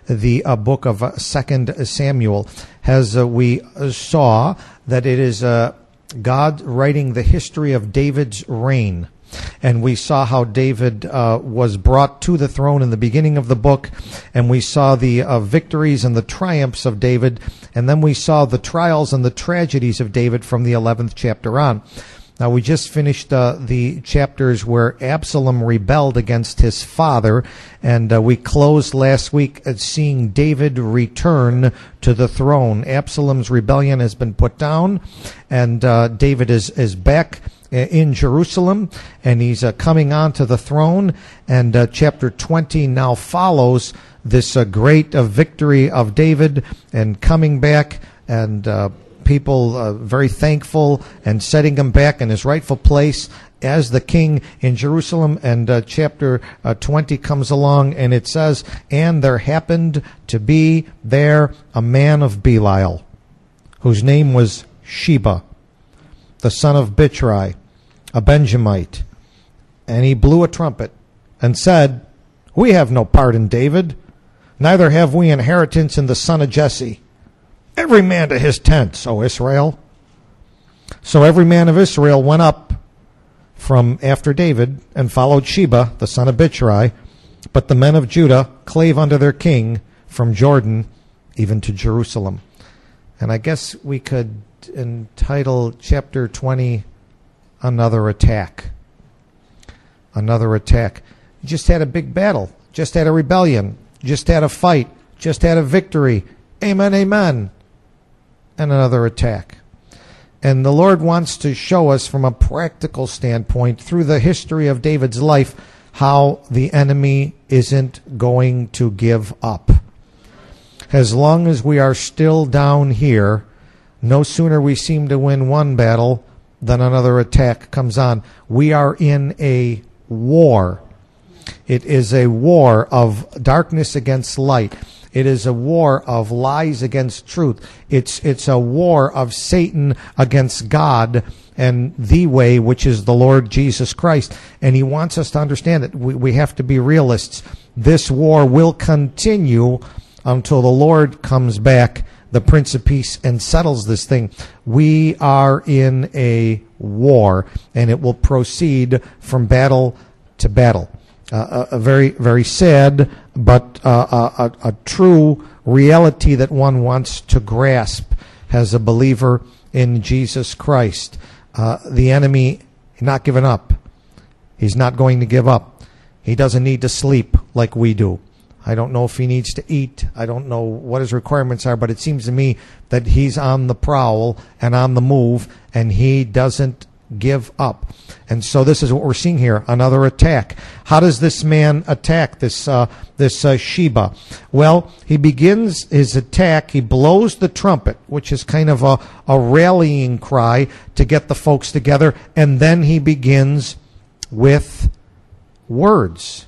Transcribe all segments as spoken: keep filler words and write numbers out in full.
the uh, book of uh, Second Samuel, as uh, we saw that it is uh, God writing the history of David's reign. And we saw how David uh, was brought to the throne in the beginning of the book, and we saw the uh, victories and the triumphs of David, and then we saw the trials and the tragedies of David from the eleventh chapter on. Now, we just finished uh, the chapters where Absalom rebelled against his father, and uh, we closed last week at seeing David return to the throne. Absalom's rebellion has been put down, and uh, David is, is back in Jerusalem, and he's uh, coming onto the throne, and uh, chapter twenty now follows this uh, great uh, victory of David and coming back, and uh, people uh, very thankful and setting him back in his rightful place as the king in Jerusalem. And uh, chapter uh, twenty comes along, and it says, "And there happened to be there a man of Belial, whose name was Sheba, the son of Bichri, a Benjamite. And he blew a trumpet and said, We have no part in David, neither have we inheritance in the son of Jesse. Every man to his tents, O Israel." So every man of Israel went up from after David and followed Sheba, the son of Bichri. But the men of Judah clave unto their king from Jordan even to Jerusalem. And I guess we could entitle chapter twenty, Another Attack. Another attack. Just had a big battle. Just had a rebellion. Just had a fight. Just had a victory. Amen, amen. And another attack. And the Lord wants to show us from a practical standpoint through the history of David's life how the enemy isn't going to give up. As long as we are still down here, no sooner we seem to win one battle than another attack comes on. We are in a war. It is a war of darkness against light. It is a war of lies against truth. It's it's a war of Satan against God and the way, which is the Lord Jesus Christ. And he wants us to understand that we, we have to be realists. This war will continue until the Lord comes back, the Prince of Peace, and settles this thing. We are in a war, and it will proceed from battle to battle. Uh, a, a very, very sad, but uh, a, a true reality that one wants to grasp as a believer in Jesus Christ. Uh, the enemy is not giving up. He's not going to give up. He doesn't need to sleep like we do. I don't know if he needs to eat. I don't know what his requirements are, but it seems to me that he's on the prowl and on the move, and he doesn't give up. And so this is what we're seeing here, another attack. How does this man attack this uh, this uh, Sheba? Well, he begins his attack, he blows the trumpet, which is kind of a, a rallying cry to get the folks together, and then he begins with words.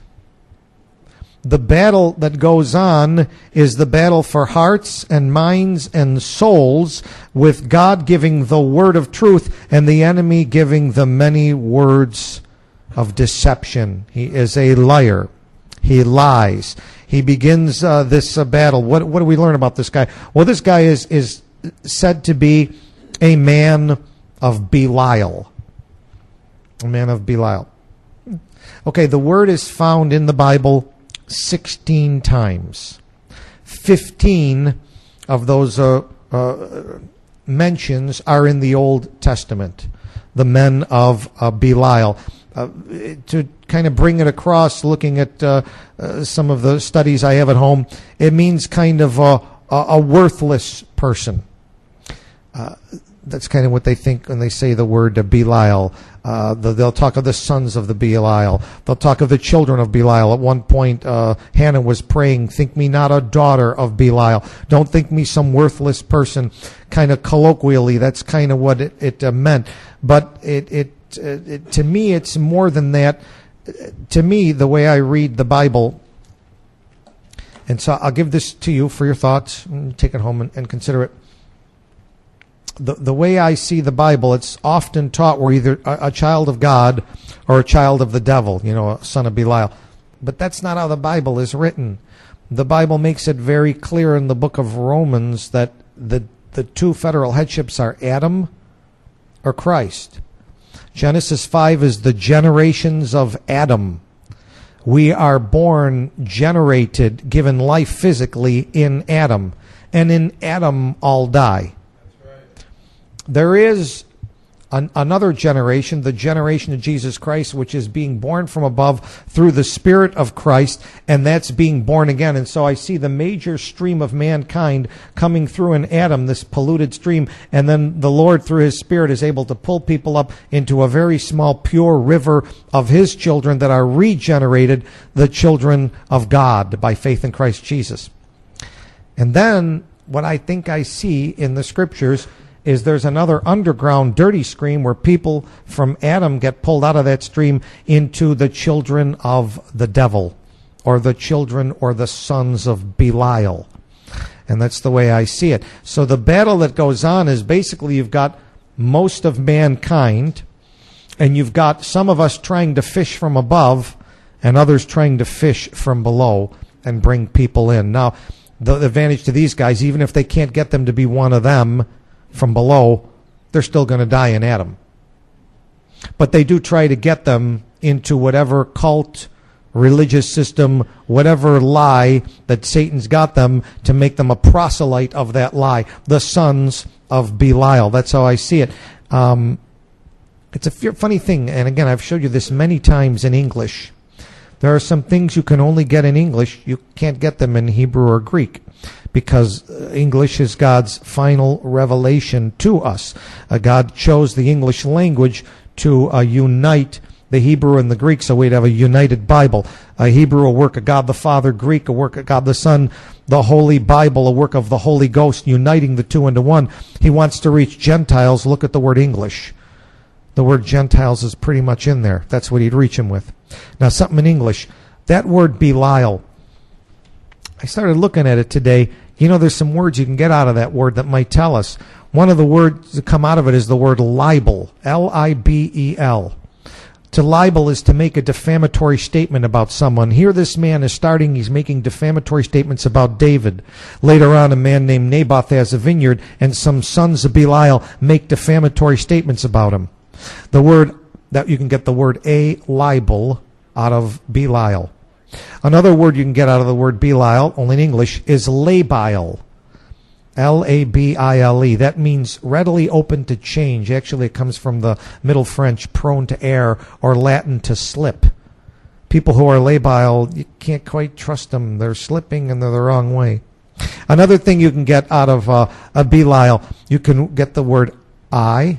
The battle that goes on is the battle for hearts and minds and souls, with God giving the word of truth and the enemy giving the many words of deception. He is a liar. He lies. He begins uh, this uh, battle. What, what do we learn about this guy? Well, this guy is, is said to be a man of Belial. A man of Belial. Okay, the word is found in the Bible sixteen times. Fifteen of those uh, uh, mentions are in the Old Testament. The men of uh, Belial. Uh, to kind of bring it across, looking at uh, uh, some of the studies I have at home, it means kind of a, a worthless person. Uh, that's kind of what they think when they say the word uh, Belial. Uh, the, they'll talk of the sons of the Belial. They'll talk of the children of Belial. At one point, uh, Hannah was praying, "Think me not a daughter of Belial." Don't think me some worthless person. Kind of colloquially, that's kind of what it, it uh, meant. But it, it, uh, it, to me, it's more than that. To me, the way I read the Bible, and so I'll give this to you for your thoughts. Take it home and, and consider it. The the way I see the Bible, it's often taught we're either a, a child of God or a child of the devil, you know, a son of Belial. But that's not how the Bible is written. The Bible makes it very clear in the book of Romans that the the two federal headships are Adam or Christ. Genesis five is the generations of Adam. We are born, generated, given life physically in Adam. And in Adam all die. That's right. There is an, another generation, the generation of Jesus Christ, which is being born from above through the Spirit of Christ, and that's being born again. And so I see the major stream of mankind coming through in Adam, this polluted stream, and then the Lord, through His Spirit, is able to pull people up into a very small, pure river of His children that are regenerated, the children of God, by faith in Christ Jesus. And then what I think I see in the Scriptures is there's another underground dirty stream where people from Adam get pulled out of that stream into the children of the devil, or the children or the sons of Belial. And that's the way I see it. So the battle that goes on is basically you've got most of mankind, and you've got some of us trying to fish from above and others trying to fish from below and bring people in. Now, the advantage to these guys, even if they can't get them to be one of them from below, they're still going to die in Adam. But they do try to get them into whatever cult, religious system, whatever lie that Satan's got them, to make them a proselyte of that lie. The sons of Belial. That's how I see it. Um, it's a funny thing, and again, I've showed you this many times in English. There are some things you can only get in English. You can't get them in Hebrew or Greek, because English is God's final revelation to us. Uh, God chose the English language to uh, unite the Hebrew and the Greek, so we'd have a united Bible. A Hebrew, a work of God the Father; Greek, a work of God the Son; the Holy Bible, a work of the Holy Ghost, uniting the two into one. He wants to reach Gentiles. Look at the word English. The word Gentiles is pretty much in there. That's what he'd reach them with. Now, something in English. That word Belial, I started looking at it today. You know, there's some words you can get out of that word that might tell us. One of the words that come out of it is the word libel, L I B E L. To libel is to make a defamatory statement about someone. Here this man is starting, he's making defamatory statements about David. Later on, a man named Naboth has a vineyard, and some sons of Belial make defamatory statements about him. The word, that you can get the word a libel out of Belial. Another word you can get out of the word Belial, only in English, is labile. L A B I L E. That means readily open to change. Actually, it comes from the Middle French, prone to err, or Latin, to slip. People who are labile, you can't quite trust them. They're slipping and they're the wrong way. Another thing you can get out of uh, a Belial, you can get the word I,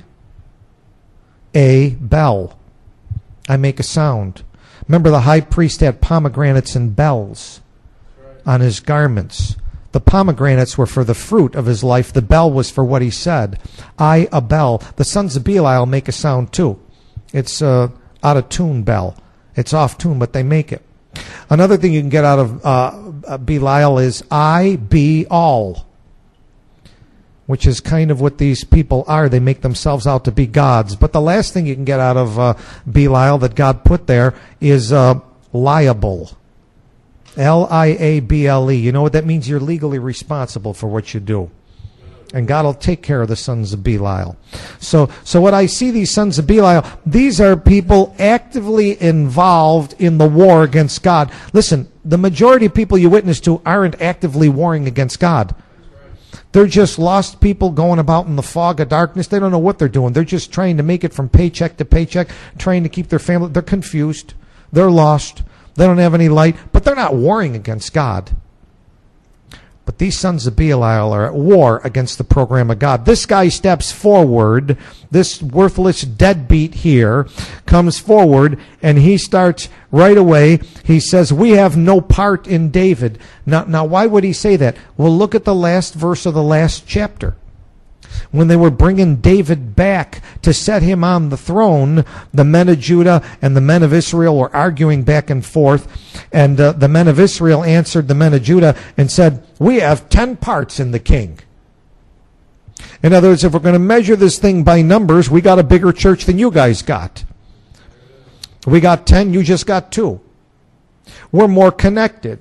a bell. I make a sound. Remember, the high priest had pomegranates and bells on his garments. The pomegranates were for the fruit of his life. The bell was for what he said. I, a bell. The sons of Belial make a sound too. It's a out of tune bell. It's off tune, but they make it. Another thing you can get out of uh, Belial is I be all, which is kind of what these people are. They make themselves out to be gods. But the last thing you can get out of uh, Belial that God put there is uh, liable. L I A B L E. You know what that means? You're legally responsible for what you do. And God will take care of the sons of Belial. So, so what I see these sons of Belial, these are people actively involved in the war against God. Listen, the majority of people you witness to aren't actively warring against God. They're just lost people going about in the fog of darkness. They don't know what they're doing. They're just trying to make it from paycheck to paycheck, trying to keep their family. They're confused. They're lost. They don't have any light, but they're not warring against God. But these sons of Belial are at war against the program of God. This guy steps forward. This worthless deadbeat here comes forward, and he starts right away. He says, we have no part in David. Now, now, why would he say that? Well, look at the last verse of the last chapter. When they were bringing David back to set him on the throne, the men of Judah and the men of Israel were arguing back and forth. And uh, the men of Israel answered the men of Judah and said, we have ten parts in the king. In other words, if we're going to measure this thing by numbers, we got a bigger church than you guys got. We got ten, you just got two. We're more connected.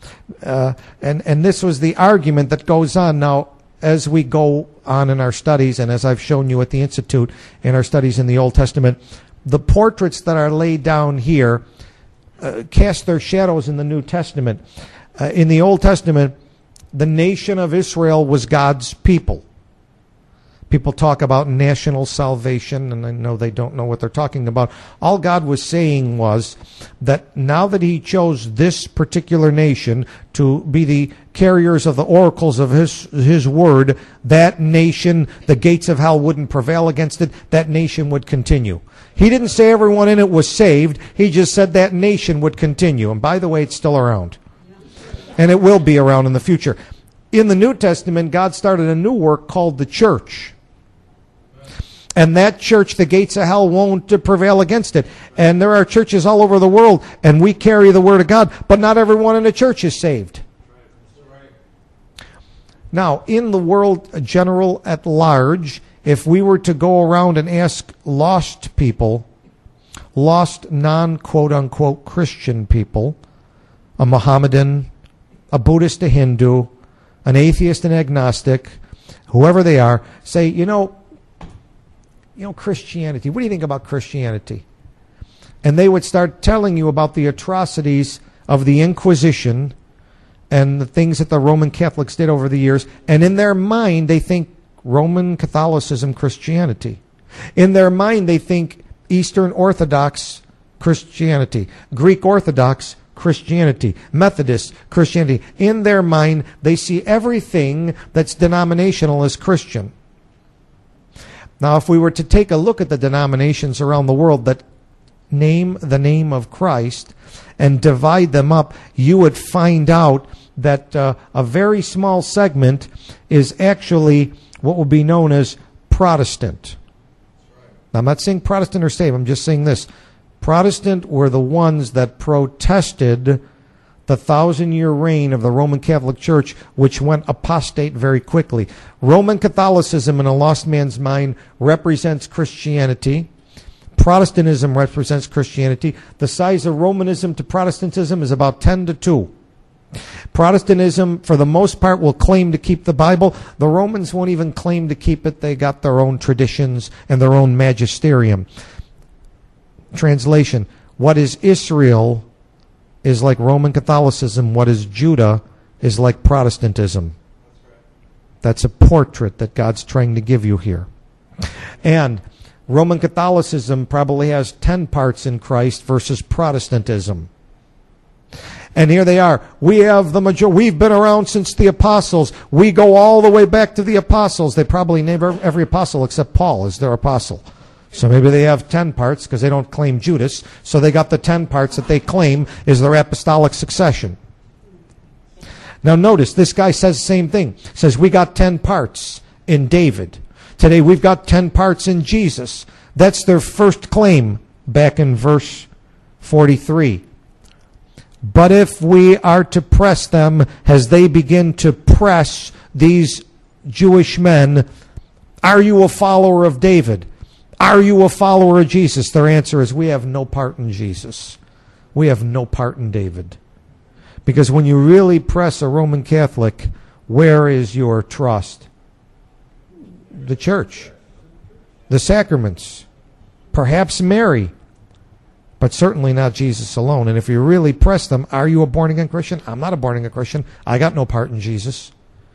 Uh, and, and this was the argument that goes on. Now, as we go on in our studies, and as I've shown you at the Institute in our studies in the Old Testament, the portraits that are laid down here uh, cast their shadows in the New Testament. Uh, in the Old Testament, the nation of Israel was God's people. People talk about national salvation, and I know they don't know what they're talking about. All God was saying was that now that he chose this particular nation to be the carriers of the oracles of his, his word, that nation, the gates of hell wouldn't prevail against it. That nation would continue. He didn't say everyone in it was saved. He just said that nation would continue. And by the way, it's still around. And it will be around in the future. In the New Testament, God started a new work called the church. And that church, the gates of hell won't prevail against it. And there are churches all over the world, and we carry the word of God, but not everyone in the church is saved. Now, in the world general at large, if we were to go around and ask lost people, lost non-quote-unquote Christian people, a Mohammedan, a Buddhist, a Hindu, an atheist, an agnostic, whoever they are, say, you know, you know, Christianity, what do you think about Christianity? And they would start telling you about the atrocities of the Inquisition and the things that the Roman Catholics did over the years. And in their mind, they think Roman Catholicism, Christianity. In their mind, they think Eastern Orthodox Christianity, Greek Orthodox Christianity, Methodist Christianity. In their mind, they see everything that's denominational as Christian. Now, if we were to take a look at the denominations around the world that name the name of Christ and divide them up, you would find out that uh, a very small segment is actually what will be known as Protestant. Now, I'm not saying Protestant or saved, I'm just saying this. Protestant were the ones that protested the thousand-year reign of the Roman Catholic Church, which went apostate very quickly. Roman Catholicism, in a lost man's mind, represents Christianity. Protestantism represents Christianity. The size of Romanism to Protestantism is about ten to two. Protestantism, for the most part, will claim to keep the Bible. The Romans won't even claim to keep it. They got their own traditions and their own magisterium. Translation: what is Israel is like Roman Catholicism. What is Judah is like Protestantism. That's a portrait that God's trying to give you here. And Roman Catholicism probably has ten parts in Christ versus Protestantism. And here they are. We have the major. We've been around since the apostles. We go all the way back to the apostles. They probably name every apostle except Paul as their apostle. So maybe they have ten parts because they don't claim Judas. So they got the ten parts that they claim is their apostolic succession. Now notice, this guy says the same thing. Says we got ten parts in David. Today we've got ten parts in Jesus. That's their first claim back in verse forty-three. But if we are to press them as they begin to press these Jewish men, are you a follower of David? Are you a follower of Jesus? Their answer is, we have no part in Jesus. We have no part in David. Because when you really press a Roman Catholic, where is your trust? The church, the sacraments, perhaps Mary, but certainly not Jesus alone. And if you really press them, are you a born-again Christian? I'm not a born-again Christian. I got no part in Jesus.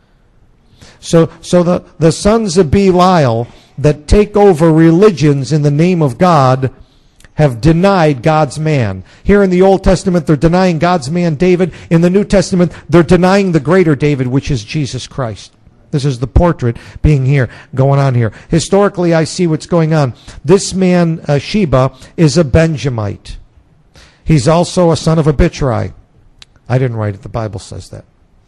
So, so the, the sons of Belial that take over religions in the name of God have denied God's man. Here in the Old Testament, they're denying God's man, David. In the New Testament, they're denying the greater David, which is Jesus Christ. This is the portrait being here, going on here. Historically, I see what's going on. This man, uh, Sheba, is a Benjamite. He's also a son of Abitrai. I didn't write it. The Bible says that.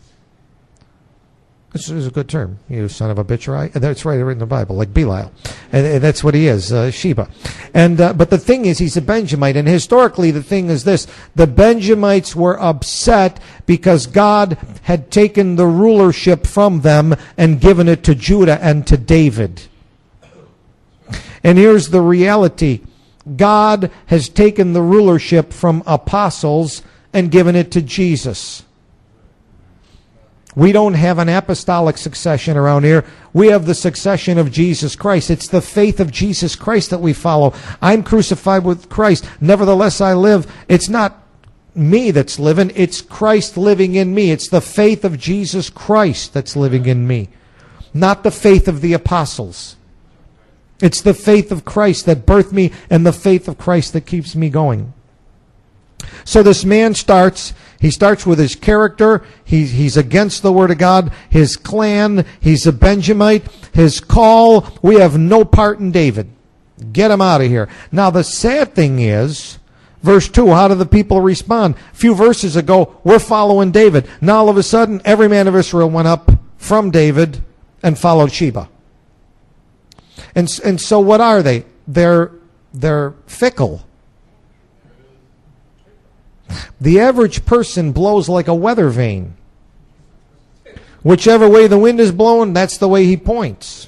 This is a good term. You son of Abitrai. That's right in the Bible, like Belial. And that's what he is, uh, Sheba. And uh, but the thing is, he's a Benjamite. And historically, the thing is this. The Benjamites were upset because God had taken the rulership from them and given it to Judah and to David. And here's the reality. God has taken the rulership from apostles and given it to Jesus. We don't have an apostolic succession around here. We have the succession of Jesus Christ. It's the faith of Jesus Christ that we follow. I'm crucified with Christ. Nevertheless, I live. It's not me that's living. It's Christ living in me. It's the faith of Jesus Christ that's living in me, not the faith of the apostles. It's the faith of Christ that birthed me and the faith of Christ that keeps me going. So this man starts, he starts with his character. He's, he's against the Word of God. His clan, he's a Benjamite. His call, we have no part in David. Get him out of here. Now the sad thing is, verse two, how do the people respond? A few verses ago, we're following David. Now all of a sudden, every man of Israel went up from David and followed Sheba. And, and so what are they? They're, they're fickle. The average person blows like a weather vane. Whichever way the wind is blowing, that's the way he points.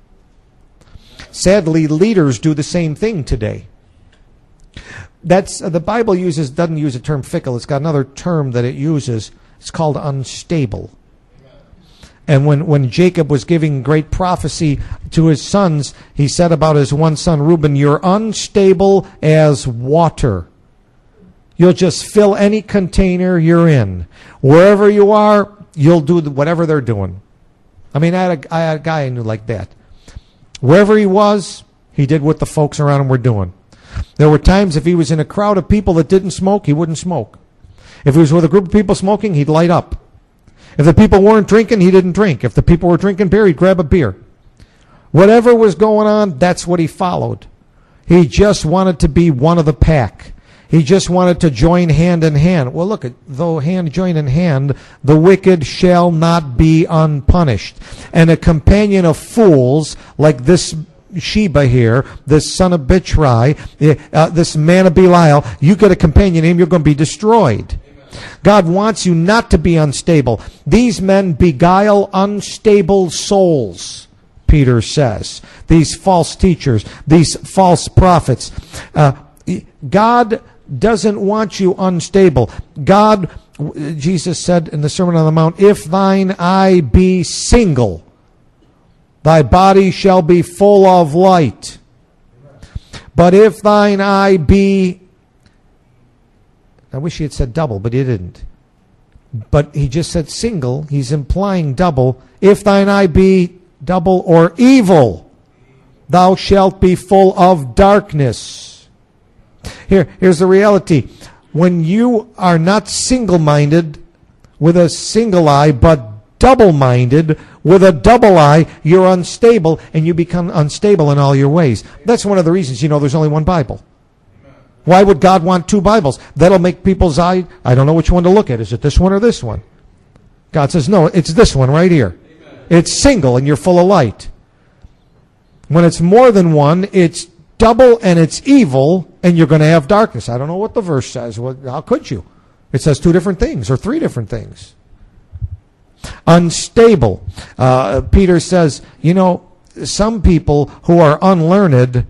Sadly, leaders do the same thing today. That's uh, the Bible uses doesn't use the term fickle. It's got another term that it uses. It's called unstable. And when, when Jacob was giving great prophecy to his sons, he said about his one son, Reuben, you're unstable as water. You'll just fill any container you're in. Wherever you are, you'll do whatever they're doing. I mean, I had, a, I had a guy I knew like that. Wherever he was, he did what the folks around him were doing. There were times if he was in a crowd of people that didn't smoke, he wouldn't smoke. If he was with a group of people smoking, he'd light up. If the people weren't drinking, he didn't drink. If the people were drinking beer, he'd grab a beer. Whatever was going on, that's what he followed. He just wanted to be one of the pack. He just wanted to join hand in hand. Well, look, though hand join in hand, the wicked shall not be unpunished. And a companion of fools like this Sheba here, this son of Bichri, uh, this man of Belial, you get a companion in him, you're going to be destroyed. God wants you not to be unstable. These men beguile unstable souls, Peter says. These false teachers, these false prophets. Uh, God doesn't want you unstable. God, Jesus said in the Sermon on the Mount, if thine eye be single, thy body shall be full of light. But if thine eye be, I wish he had said double, but he didn't. But he just said single. He's implying double. If thine eye be double or evil, thou shalt be full of darkness. Here, here's the reality. When you are not single-minded with a single eye, but double-minded with a double eye, you're unstable, and you become unstable in all your ways. That's one of the reasons, you know, there's only one Bible. Why would God want two Bibles? That'll make people's eye, I don't know which one to look at. Is it this one or this one? God says, no, it's this one right here. Amen. It's single, and you're full of light. When it's more than one, it's double and it's evil, and you're going to have darkness. I don't know what the verse says. Well, how could you? It says two different things or three different things. Unstable. Uh, Peter says, you know, some people who are unlearned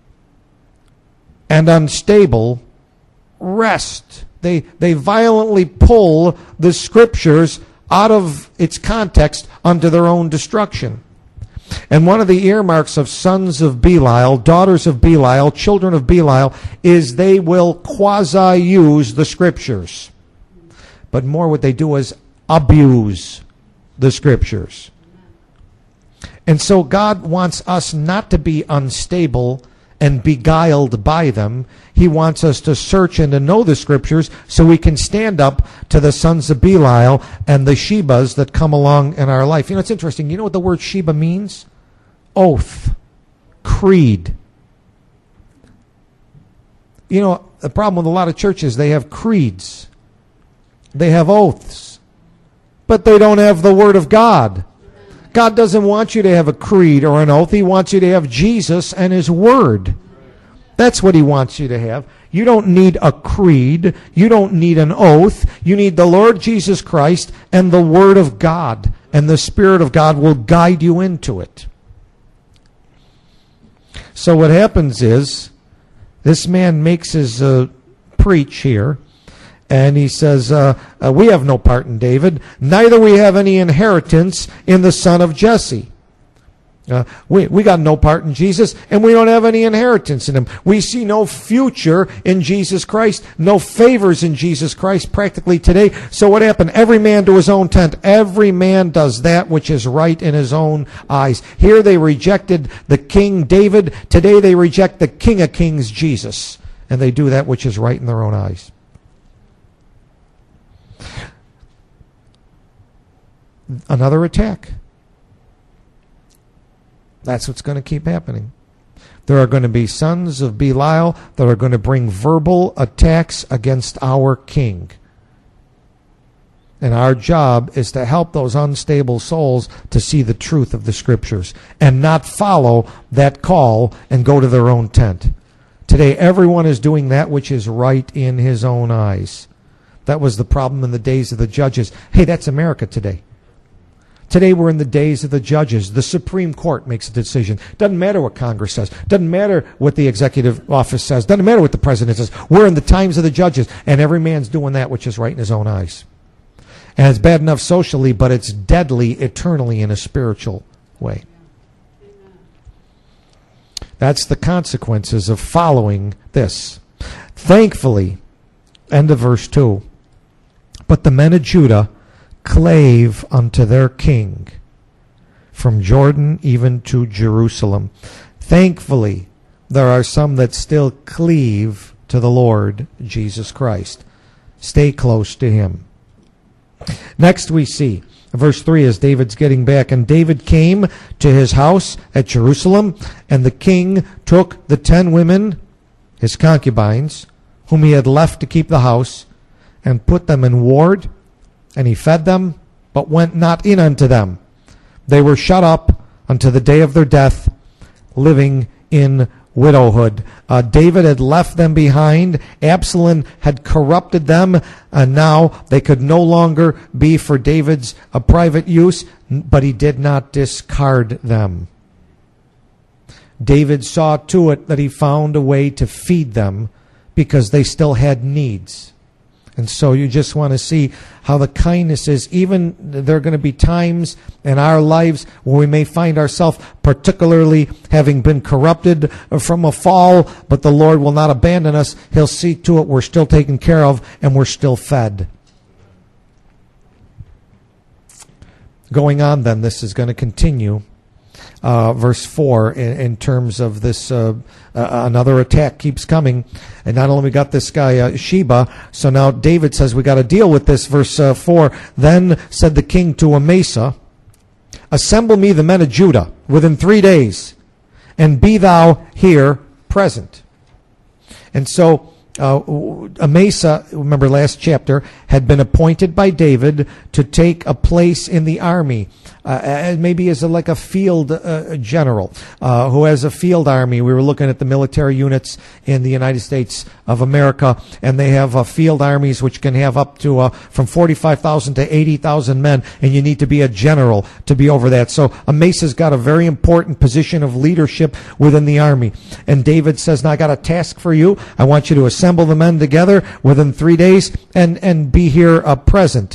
and unstable wrest. They, they violently pull the Scriptures out of its context unto their own destruction. And one of the earmarks of sons of Belial, daughters of Belial, children of Belial, is they will quasi-use the Scriptures. But more what they do is abuse the Scriptures. And so God wants us not to be unstable and beguiled by them. He wants us to search and to know the Scriptures so we can stand up to the sons of Belial and the Shebas that come along in our life. You know, it's interesting. You know what the word Sheba means? Oath. Creed. You know, the problem with a lot of churches, they have creeds. They have oaths. But they don't have the Word of God. God doesn't want you to have a creed or an oath. He wants you to have Jesus and His Word. That's what He wants you to have. You don't need a creed. You don't need an oath. You need the Lord Jesus Christ and the Word of God. And the Spirit of God will guide you into it. So what happens is, this man makes his uh, preach here, and he says, uh, uh, we have no part in David, neither we have any inheritance in the son of Jesse. Uh, we, we got no part in Jesus, and we don't have any inheritance in him. We see no future in Jesus Christ, no favors in Jesus Christ practically today. So what happened? Every man to his own tent. Every man does that which is right in his own eyes. Here they rejected the King David. Today they reject the King of Kings, Jesus. And they do that which is right in their own eyes. Another attack. That's what's going to keep happening. There are going to be sons of Belial that are going to bring verbal attacks against our king. And our job is to help those unstable souls to see the truth of the Scriptures and not follow that call and go to their own tent. Today, everyone is doing that which is right in his own eyes. That was the problem in the days of the judges. Hey, that's America today. Today we're in the days of the judges. The Supreme Court makes a decision. Doesn't matter what Congress says. Doesn't matter what the executive office says. Doesn't matter what the president says. We're in the times of the judges, and every man's doing that which is right in his own eyes. And it's bad enough socially, but it's deadly eternally in a spiritual way. That's the consequences of following this. Thankfully, end of verse two, but the men of Judah clave unto their king from Jordan even to Jerusalem. Thankfully, there are some that still cleave to the Lord Jesus Christ. Stay close to him. Next we see, verse three, as David's getting back, and David came to his house at Jerusalem, and the king took the ten women, his concubines, whom he had left to keep the house, and put them in ward. And he fed them, but went not in unto them. They were shut up unto the day of their death, living in widowhood. Uh, David had left them behind. Absalom had corrupted them, and now they could no longer be for David's uh, private use, but he did not discard them. David saw to it that he found a way to feed them because they still had needs. And so you just want to see how the kindness is. Even there are going to be times in our lives where we may find ourselves particularly having been corrupted from a fall, but the Lord will not abandon us. He'll see to it we're still taken care of and we're still fed. Going on then, this is going to continue. Uh, verse four, in, in terms of this, uh, uh, another attack keeps coming. And not only we got this guy, uh, Sheba, so now David says we got to deal with this. Verse uh, four, then said the king to Amasa, assemble me the men of Judah within three days, and be thou here present. And so Uh, Amasa, remember last chapter, had been appointed by David to take a place in the army, uh, maybe as a, like a field uh, general uh, who has a field army. We were looking at the military units in the United States of America, and they have uh, field armies which can have up to uh, from forty-five thousand to eighty thousand men, and you need to be a general to be over that. So Amasa's got a very important position of leadership within the army. And David says, now I got a task for you. I want you to assemble the men together within three days and, and be here uh, present.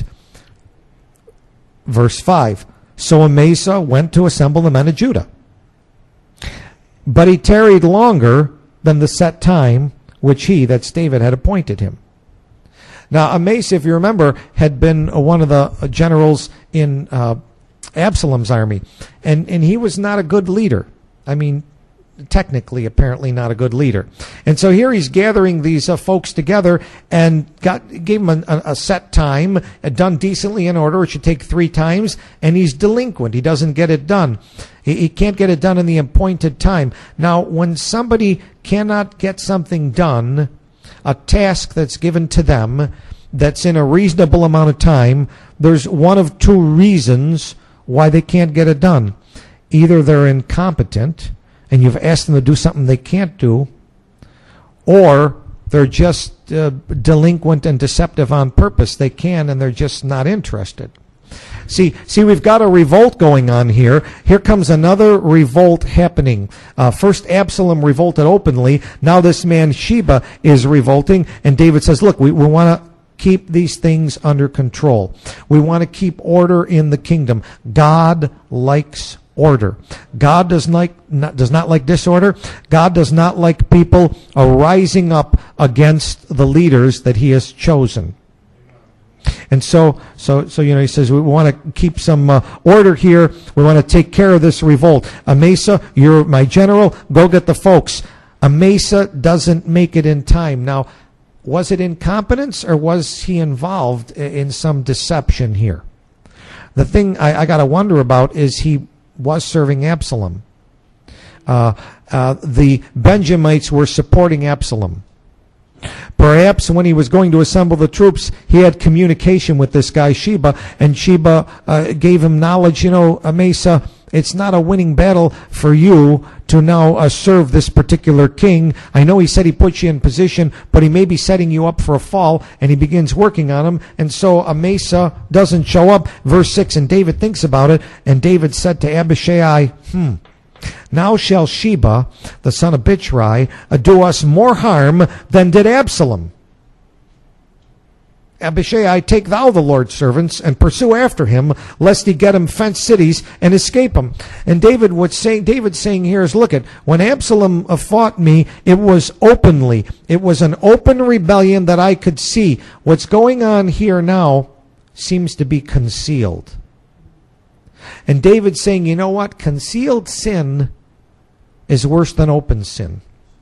Verse five, so Amasa went to assemble the men of Judah. But he tarried longer than the set time which he, that's David, had appointed him. Now Amasa, if you remember, had been one of the generals in uh, Absalom's army, and, and he was not a good leader. I mean, technically, apparently not a good leader. And so here he's gathering these uh, folks together and got gave them a, a set time, uh, done decently in order. It should take three times, and he's delinquent. He doesn't get it done. He, he can't get it done in the appointed time. Now, when somebody cannot get something done, a task that's given to them that's in a reasonable amount of time, there's one of two reasons why they can't get it done. Either they're incompetent, and you've asked them to do something they can't do, or they're just uh, delinquent and deceptive on purpose. They can, and they're just not interested. See, see, we've got a revolt going on here. Here comes another revolt happening. Uh, first, Absalom revolted openly. Now this man Sheba is revolting, and David says, look, we, we want to keep these things under control. We want to keep order in the kingdom. God likes order. God does not, not, does not like disorder. God does not like people rising up against the leaders that he has chosen. And so, so, so you know, he says we want to keep some uh, order here. We want to take care of this revolt. Amasa, you're my general. Go get the folks. Amasa doesn't make it in time. Now, was it incompetence or was he involved in some deception here? The thing I, I got to wonder about is he was serving Absalom. Uh, uh, the Benjamites were supporting Absalom. Perhaps when he was going to assemble the troops, he had communication with this guy Sheba, and Sheba uh, gave him knowledge. You know, Amasa, it's not a winning battle for you to now uh, serve this particular king. I know he said he put you in position, but he may be setting you up for a fall, and he begins working on him. And so Amasa doesn't show up. Verse six, and David thinks about it, and David said to Abishai, hmm, now shall Sheba, the son of Bichri, do us more harm than did Absalom. Abishai, take thou the Lord's servants and pursue after him, lest he get him fenced cities and escape him. And David was saying, David saying here is, look at, when Absalom fought me, it was openly. It was an open rebellion that I could see. What's going on here now seems to be concealed. And David's saying, you know what? Concealed sin is worse than open sin.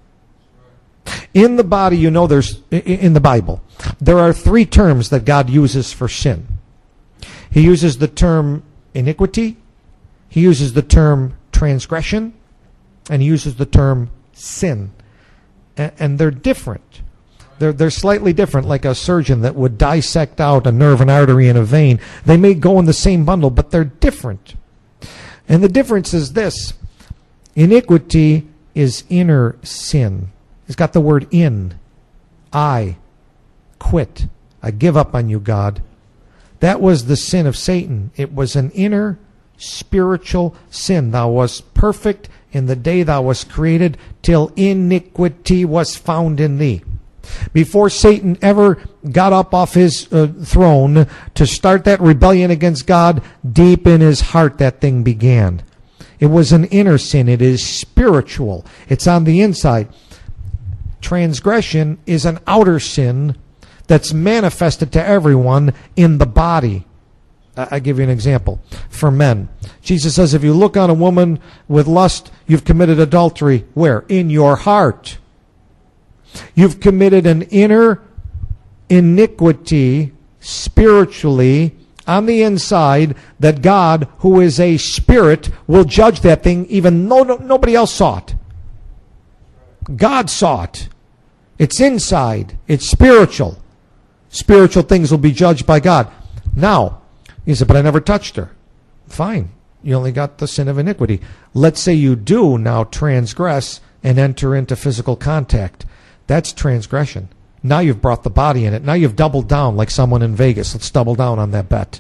In the body, you know, there's, in the Bible, there are three terms that God uses for sin. He uses the term iniquity, he uses the term transgression, and he uses the term sin. And they're different. They're, they're slightly different, like a surgeon that would dissect out a nerve, an artery, and a vein. They may go in the same bundle, but they're different. And the difference is this. Iniquity is inner sin. It's got the word in. I quit. I give up on you, God. That was the sin of Satan. It was an inner spiritual sin. Thou wast perfect in the day thou wast created, till iniquity was found in thee. Before Satan ever got up off his uh, throne to start that rebellion against God, deep in his heart that thing began. It was an inner sin. It is spiritual. It's on the inside. Transgression is an outer sin that's manifested to everyone in the body. I give you an example. For men, Jesus says, if you look on a woman with lust, you've committed adultery. Where? In your heart. You've committed an inner iniquity spiritually on the inside that God, who is a spirit, will judge that thing even though no, nobody else saw it. God saw it. It's inside. It's spiritual. Spiritual things will be judged by God. Now, he said, but I never touched her. Fine. You only got the sin of iniquity. Let's say you do now transgress and enter into physical contact. That's transgression. Now you've brought the body in it. Now you've doubled down like someone in Vegas. Let's double down on that bet.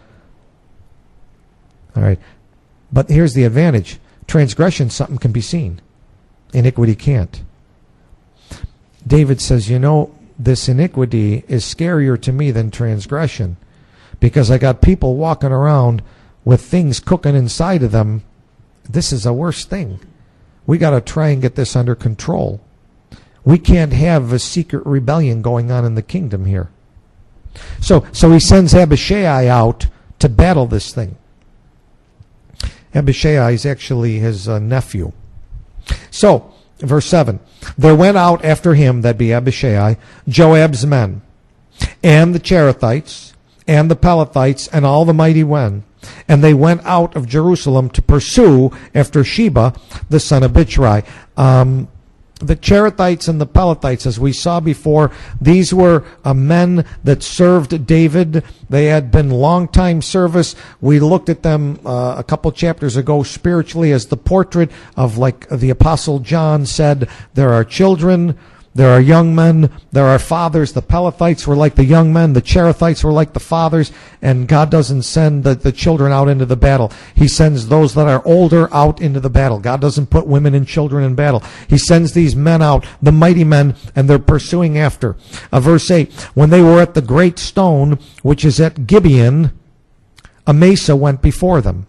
All right. But here's the advantage. Transgression, something can be seen. Iniquity can't. David says, you know, this iniquity is scarier to me than transgression, because I got people walking around with things cooking inside of them. This is a worse thing. We got to try and get this under control. We can't have a secret rebellion going on in the kingdom here. So, so he sends Abishai out to battle this thing. Abishai is actually his uh, nephew. So, verse seven, there went out after him, that be Abishai, Joab's men, and the Cherethites, and the Pelethites, and all the mighty men. And they went out of Jerusalem to pursue after Sheba, the son of Bichri. Um, the Cherethites and the Pelethites, as we saw before, these were uh, men that served David. They had been long-time service. We looked at them uh, a couple chapters ago spiritually as the portrait of, like the Apostle John said, there are children, There are young men, there are fathers. The Pelethites were like the young men, the Cherethites were like the fathers, and God doesn't send the, the children out into the battle. He sends those that are older out into the battle. God doesn't put women and children in battle. He sends these men out, the mighty men, and they're pursuing after. Uh, verse eight, when they were at the great stone, which is at Gibeon, Amasa went before them.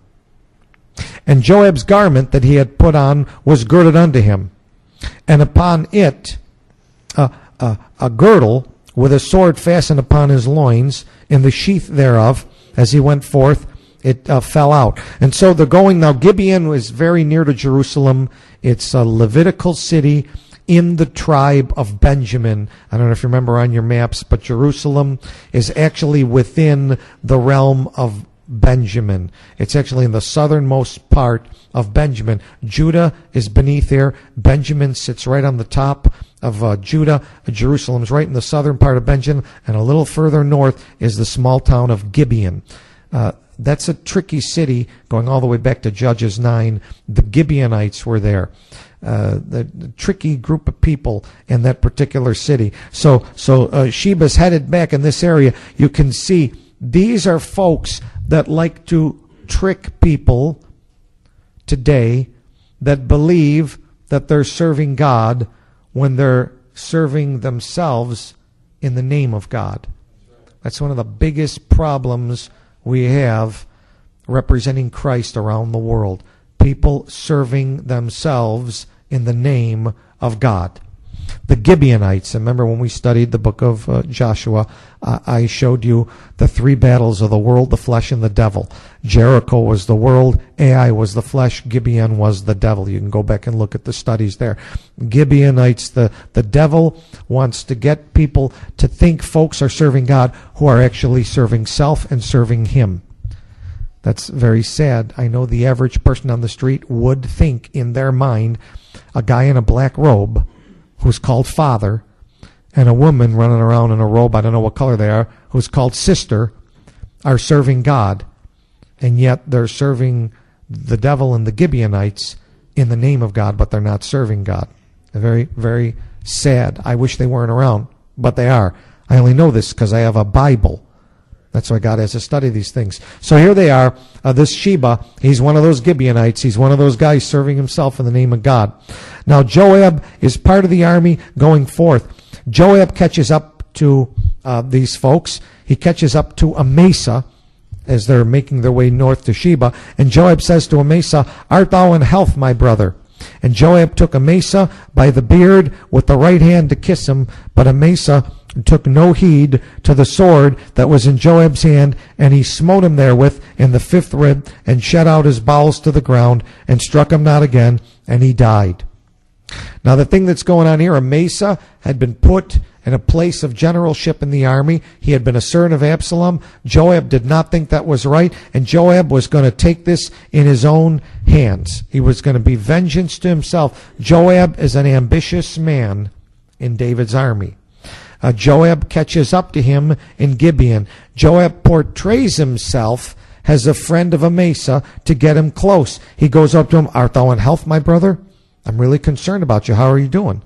And Joab's garment that he had put on was girded unto him, and upon it a, a, a girdle with a sword fastened upon his loins, in the sheath thereof, as he went forth, it uh, fell out. And so they're going now. Gibeon was very near to Jerusalem. It's a Levitical city in the tribe of Benjamin. I don't know if you remember on your maps, but Jerusalem is actually within the realm of Benjamin. It's actually in the southernmost part of Benjamin. Judah is beneath there. Benjamin sits right on the top of uh, Judah. Jerusalem's right in the southern part of Benjamin, and a little further north is the small town of Gibeon. Uh, that's a tricky city, going all the way back to Judges nine. The Gibeonites were there. Uh, the, the tricky group of people in that particular city. So, so uh, Sheba's headed back in this area. You can see these are folks that like to trick people today that believe that they're serving God when they're serving themselves in the name of God. That's one of the biggest problems we have representing Christ around the world. People serving themselves in the name of God. The Gibeonites, remember when we studied the book of uh, Joshua, uh, I showed you the three battles of the world, the flesh, and the devil. Jericho was the world, Ai was the flesh, Gibeon was the devil. You can go back and look at the studies there. Gibeonites, the, the devil wants to get people to think folks are serving God who are actually serving self and serving him. That's very sad. I know the average person on the street would think in their mind a guy in a black robe who's called father, and a woman running around in a robe, I don't know what color they are, who's called sister, are serving God. And yet they're serving the devil and the Gibeonites in the name of God, but they're not serving God. Very, very sad. I wish they weren't around, but they are. I only know this because I have a Bible. That's why God has to study these things. So here they are. Uh, this Sheba, he's one of those Gibeonites. He's one of those guys serving himself in the name of God. Now Joab is part of the army going forth. Joab catches up to uh, these folks. He catches up to Amasa as they're making their way north to Sheba. And Joab says to Amasa, "Art thou in health, my brother?" And Joab took Amasa by the beard with the right hand to kiss him, but Amasa took no heed to the sword that was in Joab's hand, and he smote him therewith in the fifth rib, and shed out his bowels to the ground, and struck him not again, and he died. Now the thing that's going on here, Amasa had been put in a place of generalship in the army. He had been a servant of Absalom. Joab did not think that was right, and Joab was going to take this in his own hands. He was going to be vengeance to himself. Joab is an ambitious man in David's army. Uh, Joab catches up to him in Gibeon. Joab portrays himself as a friend of Amasa to get him close. He goes up to him, "Art thou in health, my brother? I'm really concerned about you. How are you doing?"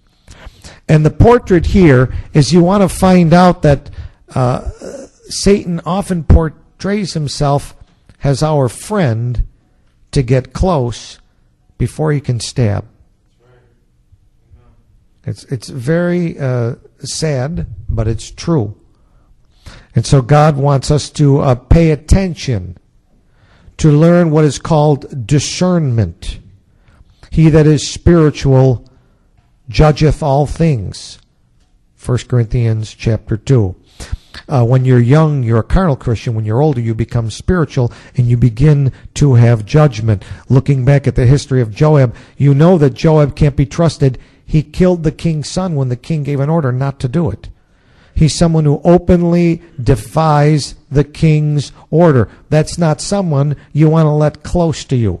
And the portrait here is you want to find out that uh, Satan often portrays himself as our friend to get close before he can stab. It's it's very uh, sad, but it's true. And so God wants us to uh, pay attention, to learn what is called discernment. He that is spiritual judgeth all things. First Corinthians chapter two. Uh, when you're young, you're a carnal Christian. When you're older, you become spiritual and you begin to have judgment. Looking back at the history of Joab, you know that Joab can't be trusted. He killed the king's son when the king gave an order not to do it. He's someone who openly defies the king's order. That's not someone you want to let close to you.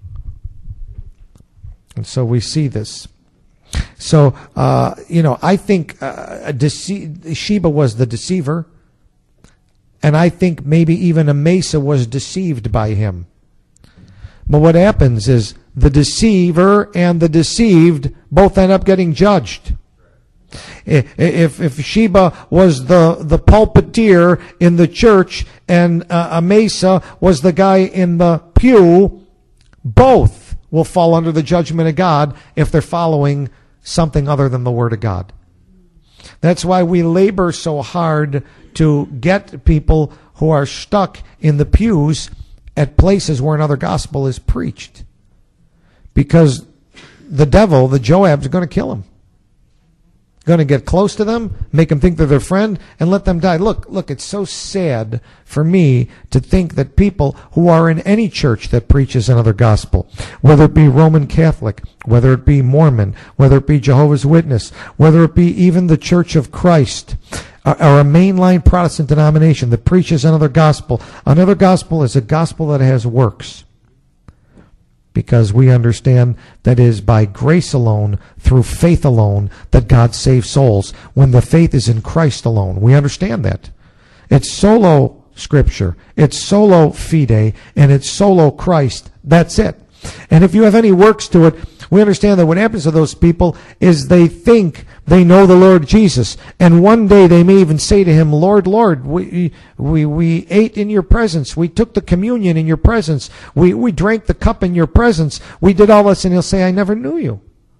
And so we see this. So, uh, you know, I think uh, dece- Sheba was the deceiver. And I think maybe even Amasa was deceived by him. But what happens is the deceiver and the deceived both end up getting judged. If if Sheba was the, the pulpiteer in the church and uh, Amasa was the guy in the pew, both will fall under the judgment of God if they're following something other than the Word of God. That's why we labor so hard to get people who are stuck in the pews at places where another gospel is preached. Because the devil, the Joab's going to kill them. Going to get close to them, make them think they're their friend, and let them die. Look, look, it's so sad for me to think that people who are in any church that preaches another gospel, whether it be Roman Catholic, whether it be Mormon, whether it be Jehovah's Witness, whether it be even the Church of Christ, or a mainline Protestant denomination that preaches another gospel, another gospel is a gospel that has works. Because we understand that it is by grace alone, through faith alone, that God saves souls. When the faith is in Christ alone. We understand that. It's solo Scripture. It's solo fide. And it's solo Christ. That's it. And if you have any works to it, we understand that what happens to those people is they think they know the Lord Jesus. And one day they may even say to him, Lord, Lord, we we, we ate in your presence. We took the communion in your presence. We, we drank the cup in your presence. We did all this. And he'll say, I never knew you.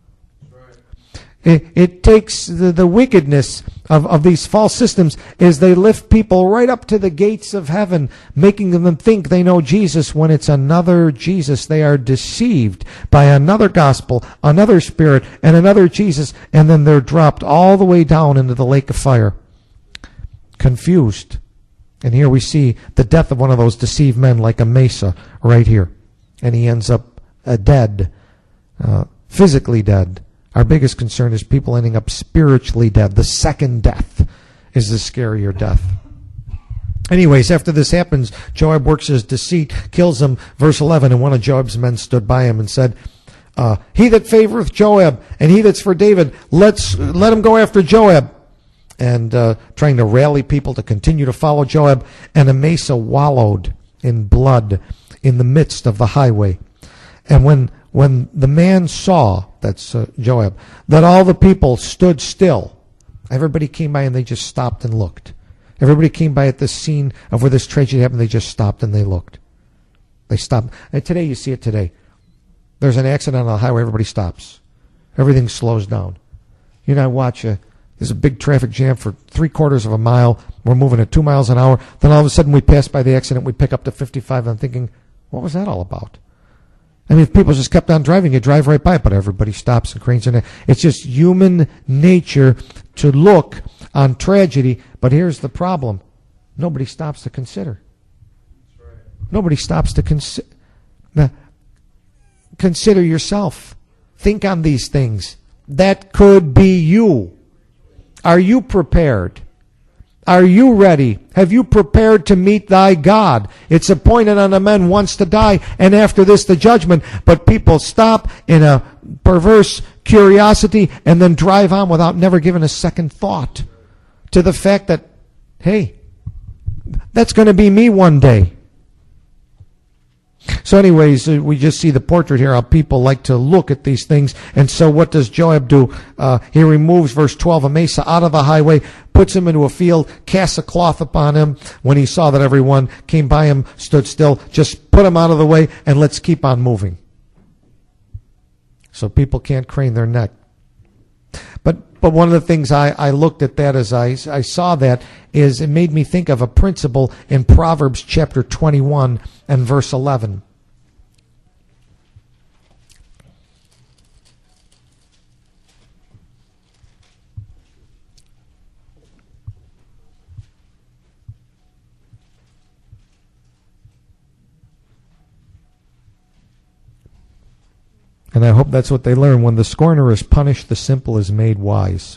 It, it takes the, the wickedness of, of these false systems is they lift people right up to the gates of heaven, making them think they know Jesus when it's another Jesus. They are deceived by another gospel, another spirit, and another Jesus, and then they're dropped all the way down into the lake of fire. Confused. And here we see the death of one of those deceived men like Amasa right here. And he ends up uh, dead, uh, physically dead. Our biggest concern is people ending up spiritually dead. The second death is the scarier death. Anyways, after this happens, Joab works his deceit, kills him. Verse eleven, and one of Joab's men stood by him and said, uh, he that favoreth Joab, and he that's for David, let's let him go after Joab. And uh, trying to rally people to continue to follow Joab. And Amasa wallowed in blood in the midst of the highway. And when when the man saw, that's uh, Joab, that all the people stood still, everybody came by and they just stopped and looked. Everybody came by at this scene of where this tragedy happened, they just stopped and they looked. They stopped. And today, you see it today. There's an accident on the highway, everybody stops. Everything slows down. You know, I watch, a, there's a big traffic jam for three quarters of a mile. We're moving at two miles an hour. Then all of a sudden we pass by the accident, we pick up to fifty-five, and I'm thinking, what was that all about? I mean, if people just kept on driving, you drive right by it, but everybody stops and cranes their neck. It's just human nature to look on tragedy, but here's the problem. Nobody stops to consider. That's right. Nobody stops to consider. Consider yourself. Think on these things. That could be you. Are you prepared? Are you ready? Have you prepared to meet thy God? It's appointed unto men once to die, and after this the judgment. But people stop in a perverse curiosity and then drive on without never giving a second thought to the fact that, hey, that's going to be me one day. So anyways, we just see the portrait here, how people like to look at these things. And so what does Joab do? Uh, he removes, verse twelve, Amasa out of the highway, puts him into a field, casts a cloth upon him. When he saw that everyone came by him, stood still, just put him out of the way, and let's keep on moving. So people can't crane their neck. But but one of the things I, I looked at that as I, I saw that is it made me think of a principle in Proverbs chapter twenty-one and verse eleven. And I hope that's what they learn. When the scorner is punished, the simple is made wise.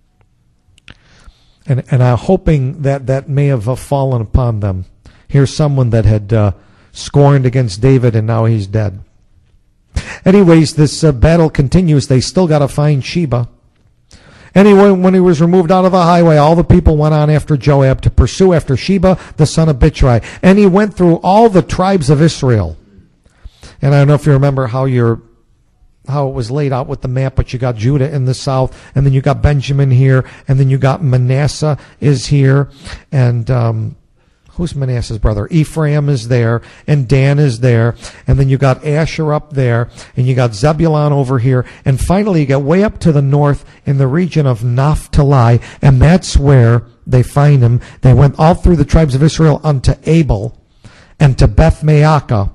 And and I'm hoping that that may have fallen upon them. Here's someone that had uh, scorned against David, and now he's dead. Anyways, this uh, battle continues. They still got to find Sheba. Anyway, when he was removed out of the highway, all the people went on after Joab to pursue after Sheba, the son of Bichri. And he went through all the tribes of Israel. And I don't know if you remember how your how it was laid out with the map, but you got Judah in the south, and then you got Benjamin here, and then you got Manasseh is here, and um, who's Manasseh's brother? Ephraim is there, and Dan is there, and then you got Asher up there, and you got Zebulun over here, and finally you get way up to the north in the region of Naphtali, and that's where they find him. They went all through the tribes of Israel unto Abel, and to Beth Maacah,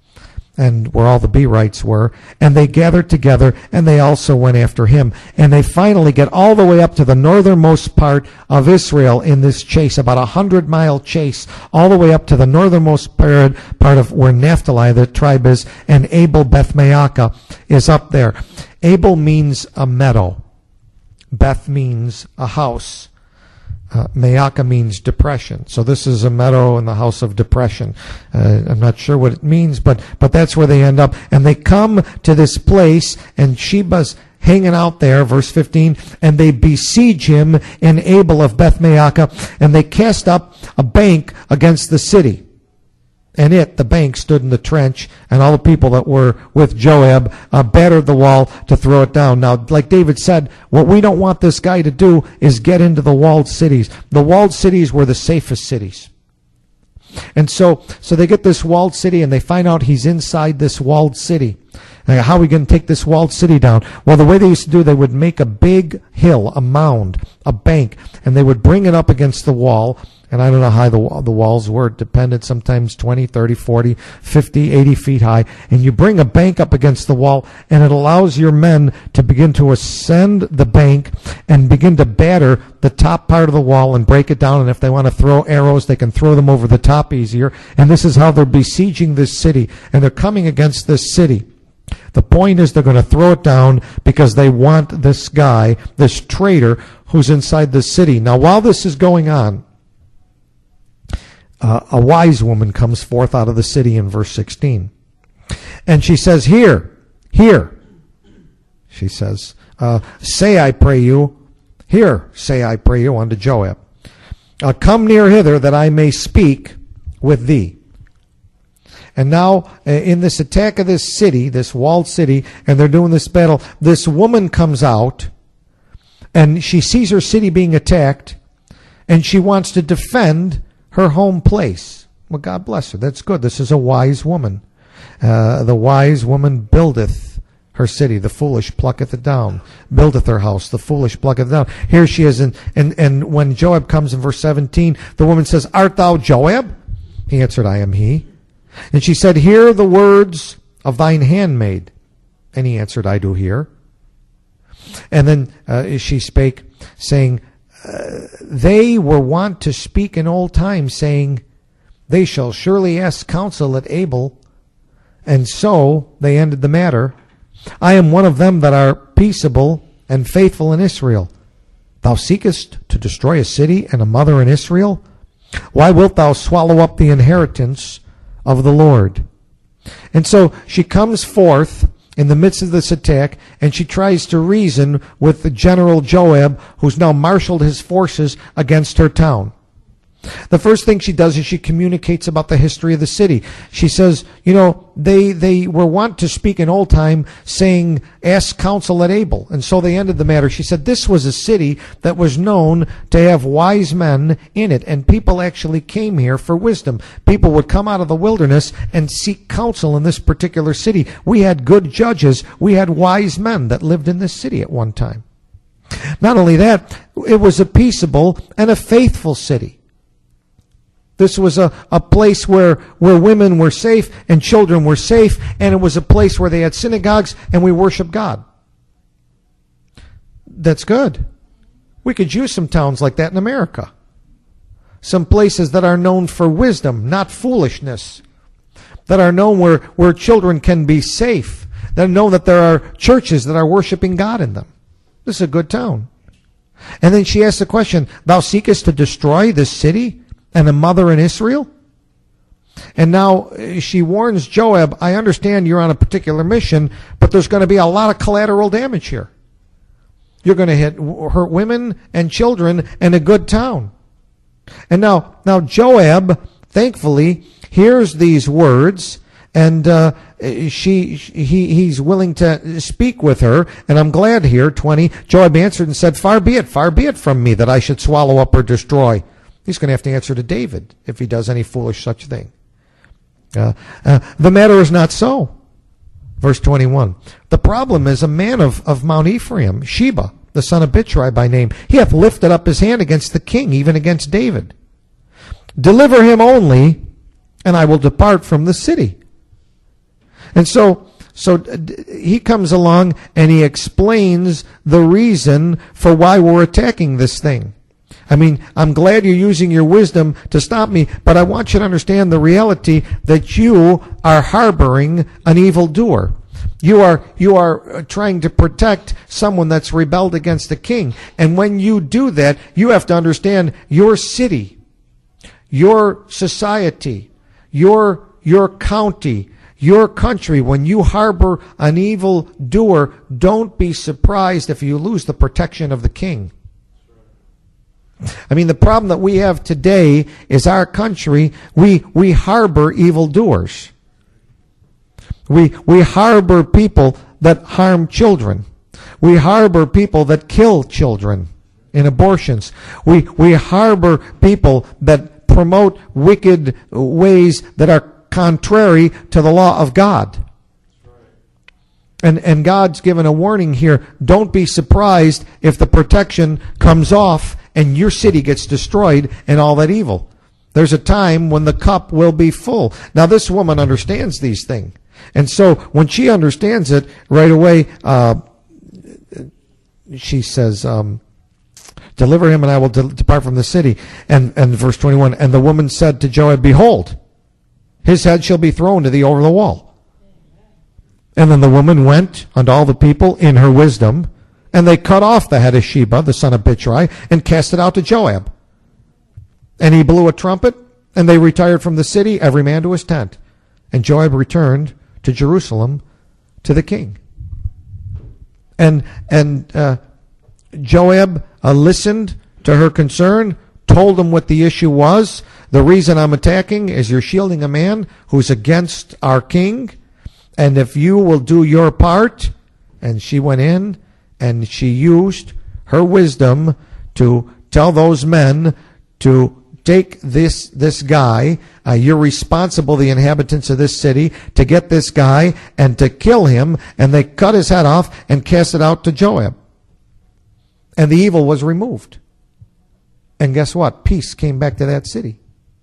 and where all the Berites were, and they gathered together, and they also went after him. And they finally get all the way up to the northernmost part of Israel in this chase, about a hundred-mile chase, all the way up to the northernmost part, part of where Naphtali, the tribe is, and Abel Beth Maacah is up there. Abel means a meadow. Beth means a house. Uh, Maacah means depression. So this is a meadow in the house of depression. Uh, I'm not sure what it means, but, but that's where they end up. And they come to this place, and Sheba's hanging out there, verse fifteen, and they besiege him in Abel of Beth Maacah, and they cast up a bank against the city. And it, the bank, stood in the trench, and all the people that were with Joab uh, battered the wall to throw it down. Now, like David said, what we don't want this guy to do is get into the walled cities. The walled cities were the safest cities. And so, so they get this walled city, and they find out he's inside this walled city. Now, how are we going to take this walled city down? Well, the way they used to do, they would make a big hill, a mound, a bank, and they would bring it up against the wall. And I don't know how the, the walls were. It depended, sometimes twenty, thirty, forty, fifty, eighty feet high. And you bring a bank up against the wall, and it allows your men to begin to ascend the bank and begin to batter the top part of the wall and break it down. And if they want to throw arrows, they can throw them over the top easier. And this is how they're besieging this city. And they're coming against this city. The point is they're going to throw it down because they want this guy, this traitor, who's inside the city. Now, while this is going on, Uh, a wise woman comes forth out of the city in verse sixteen. And she says, Here, here, she says, uh, say, I pray you, here, say, I pray you, unto Joab, uh, come near hither that I may speak with thee. And now, uh, in this attack of this city, this walled city, and they're doing this battle, this woman comes out, and she sees her city being attacked, and she wants to defend her home place. Well, God bless her. That's good. This is a wise woman. Uh, the wise woman buildeth her city. The foolish plucketh it down. Buildeth her house. The foolish plucketh it down. Here she is. And, and, and when Joab comes in verse seventeen, the woman says, Art thou Joab? He answered, I am he. And she said, Hear the words of thine handmaid. And he answered, I do hear. And then uh, she spake, saying, Uh, they were wont to speak in old times, saying, They shall surely ask counsel at Abel. And so they ended the matter. I am one of them that are peaceable and faithful in Israel. Thou seekest to destroy a city and a mother in Israel? Why wilt thou swallow up the inheritance of the Lord? And so she comes forth in the midst of this attack, and she tries to reason with the General Joab, who's now marshaled his forces against her town. The first thing she does is she communicates about the history of the city. She says, you know, they they were wont to speak in old time, saying, ask counsel at Abel. And so they ended the matter. She said this was a city that was known to have wise men in it, and people actually came here for wisdom. People would come out of the wilderness and seek counsel in this particular city. We had good judges. We had wise men that lived in this city at one time. Not only that, it was a peaceable and a faithful city. This was a, a place where, where women were safe and children were safe, and it was a place where they had synagogues and we worshiped God. That's good. We could use some towns like that in America. Some places that are known for wisdom, not foolishness. That are known where, where children can be safe. That know that there are churches that are worshiping God in them. This is a good town. And then she asks the question, Thou seekest to destroy this city and a mother in Israel? And now she warns Joab, I understand you're on a particular mission, but there's going to be a lot of collateral damage here. You're going to hit hurt women and children and a good town. And now, now Joab, thankfully, hears these words, and uh, she he he's willing to speak with her, and I'm glad here. twenty, Joab answered and said, far be it, far be it from me that I should swallow up or destroy. He's going to have to answer to David if he does any foolish such thing. Uh, uh, the matter is not so. Verse twenty-one. The problem is a man of, of Mount Ephraim, Sheba, the son of Bichri by name. He hath lifted up his hand against the king, even against David. Deliver him only, and I will depart from the city. And so, so he comes along and he explains the reason for why we're attacking this thing. I mean, I'm glad you're using your wisdom to stop me, but I want you to understand the reality that you are harboring an evildoer. You are, you are trying to protect someone that's rebelled against the king. And when you do that, you have to understand your city, your society, your, your county, your country. When you harbor an evildoer, don't be surprised if you lose the protection of the king. I mean, the problem that we have today is our country, we, we harbor evildoers. We, we harbor people that harm children. We harbor people that kill children in abortions. We, we harbor people that promote wicked ways that are contrary to the law of God. And, and God's given a warning here. Don't be surprised if the protection comes off and your city gets destroyed and all that evil. There's a time when the cup will be full. Now, this woman understands these things. And so when she understands it, right away, uh, she says, um, deliver him and I will de- depart from the city. And, and verse twenty-one, and the woman said to Joab, behold, his head shall be thrown to thee over the wall. And then the woman went unto all the people in her wisdom, and they cut off the head of Sheba, the son of Bichri, and cast it out to Joab. And he blew a trumpet, and they retired from the city, every man to his tent. And Joab returned to Jerusalem to the king. And and uh, Joab uh, listened to her concern, told him what the issue was. The reason I'm attacking is you're shielding a man who's against our king. And if you will do your part, and she went in, and she used her wisdom to tell those men to take this this guy. Uh, you're responsible, the inhabitants of this city, to get this guy and to kill him. And they cut his head off and cast it out to Joab. And the evil was removed. And guess what? Peace came back to that city.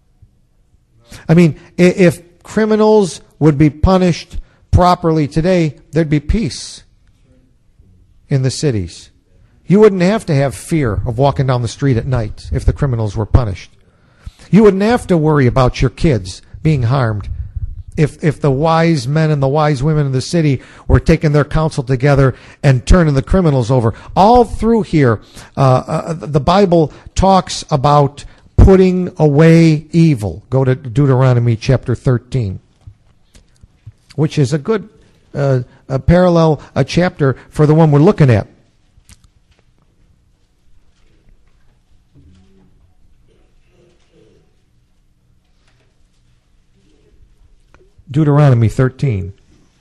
I mean, if criminals would be punished properly today, there'd be peace in the cities. You wouldn't have to have fear of walking down the street at night if the criminals were punished. You wouldn't have to worry about your kids being harmed if if the wise men and the wise women in the city were taking their counsel together and turning the criminals over. All through here, uh, uh, the Bible talks about putting away evil. Go to Deuteronomy chapter thirteen, which is a good uh, a parallel a chapter for the one we're looking at. Deuteronomy thirteen.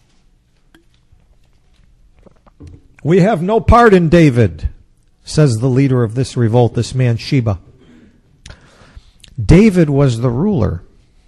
We have no part in David, says the leader of this revolt, this man Sheba. David was the ruler.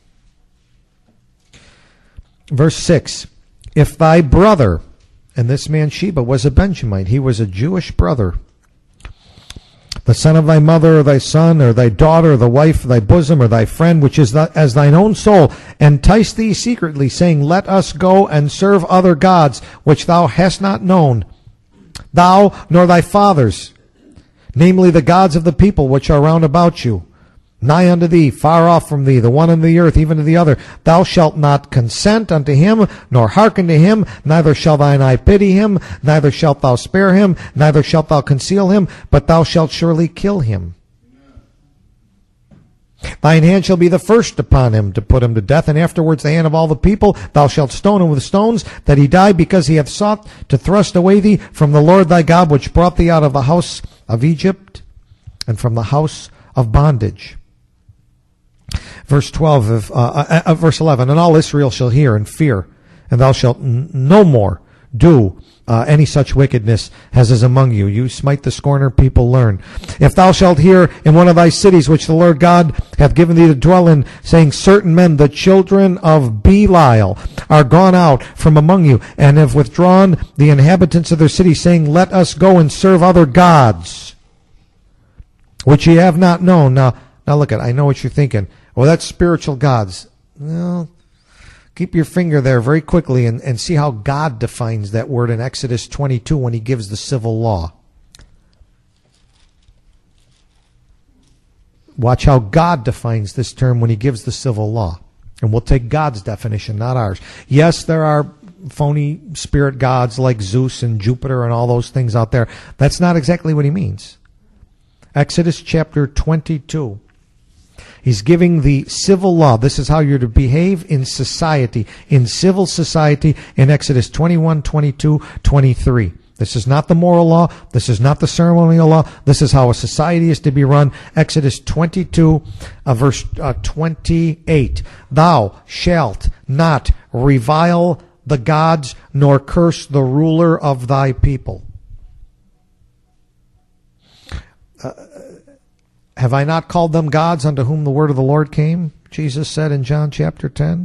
Verse six, if thy brother, and this man Sheba was a Benjamite, he was a Jewish brother, the son of thy mother, or thy son, or thy daughter, or the wife of thy bosom, or thy friend, which is th- as thine own soul, entice thee secretly, saying, let us go and serve other gods, which thou hast not known, thou nor thy fathers, namely the gods of the people which are round about you, nigh unto thee, far off from thee, the one in the earth, even to the other. Thou shalt not consent unto him, nor hearken to him, neither shall thine eye pity him, neither shalt thou spare him, neither shalt thou conceal him, but thou shalt surely kill him. Thine hand shall be the first upon him to put him to death, and afterwards the hand of all the people. Thou shalt stone him with stones, that he die, because he hath sought to thrust away thee from the Lord thy God, which brought thee out of the house of Egypt, and from the house of bondage. Verse twelve of uh, uh, uh, verse eleven, and all Israel shall hear and fear, and thou shalt n- no more do uh, any such wickedness as is among you. You smite the scorner, people learn. If thou shalt hear in one of thy cities, which the Lord God hath given thee to dwell in, saying, certain men, the children of Belial, are gone out from among you, and have withdrawn the inhabitants of their city, saying, let us go and serve other gods, which ye have not known. Now, now look at, I know what you're thinking. Well, that's spiritual gods. No. Keep your finger there very quickly and, and see how God defines that word in Exodus twenty-two when he gives the civil law. Watch how God defines this term when he gives the civil law. And we'll take God's definition, not ours. Yes, there are phony spirit gods like Zeus and Jupiter and all those things out there. That's not exactly what he means. Exodus chapter twenty-two. He's giving the civil law. This is how you're to behave in society, in civil society, in Exodus twenty-one, twenty-two, twenty-three. This is not the moral law. This is not the ceremonial law. This is how a society is to be run. Exodus twenty-two, uh, verse uh, twenty-eight. Thou shalt not revile the gods, nor curse the ruler of thy people. Uh, Have I not called them gods unto whom the word of the Lord came? Jesus said in John chapter ten.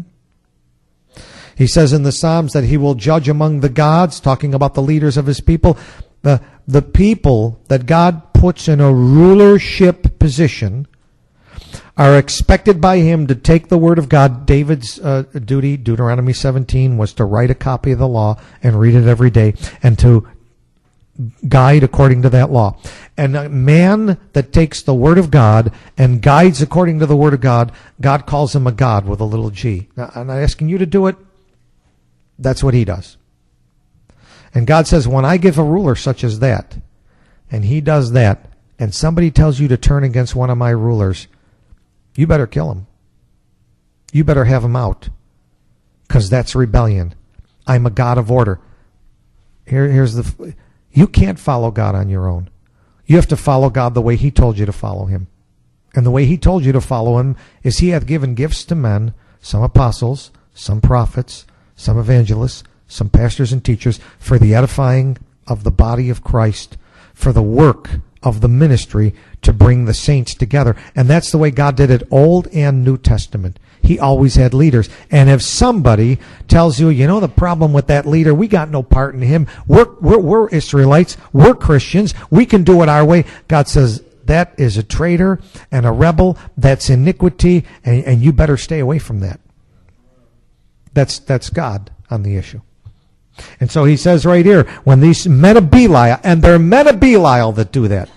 He says in the Psalms that he will judge among the gods, talking about the leaders of his people. The, the people that God puts in a rulership position are expected by him to take the word of God. David's uh, duty, Deuteronomy seventeen, was to write a copy of the law and read it every day and to guide according to that law. And a man that takes the word of God and guides according to the word of God, God calls him a God with a little g. Now, I'm not asking you to do it. That's what he does. And God says, when I give a ruler such as that, and he does that, and somebody tells you to turn against one of my rulers, you better kill him. You better have him out. Because that's rebellion. I'm a God of order. Here, here's the... You can't follow God on your own. You have to follow God the way he told you to follow him. And the way he told you to follow him is he hath given gifts to men, some apostles, some prophets, some evangelists, some pastors and teachers, for the edifying of the body of Christ, for the work of the ministry to bring the saints together. And that's the way God did it, Old and New Testament. He always had leaders. And if somebody tells you, you know, the problem with that leader, we got no part in him. We're, we're, we're Israelites. We're Christians. We can do it our way. God says, that is a traitor and a rebel. That's iniquity. And, and you better stay away from that. That's, that's God on the issue. And so he says right here, when these men of Belial, and they're men of Belial that do that.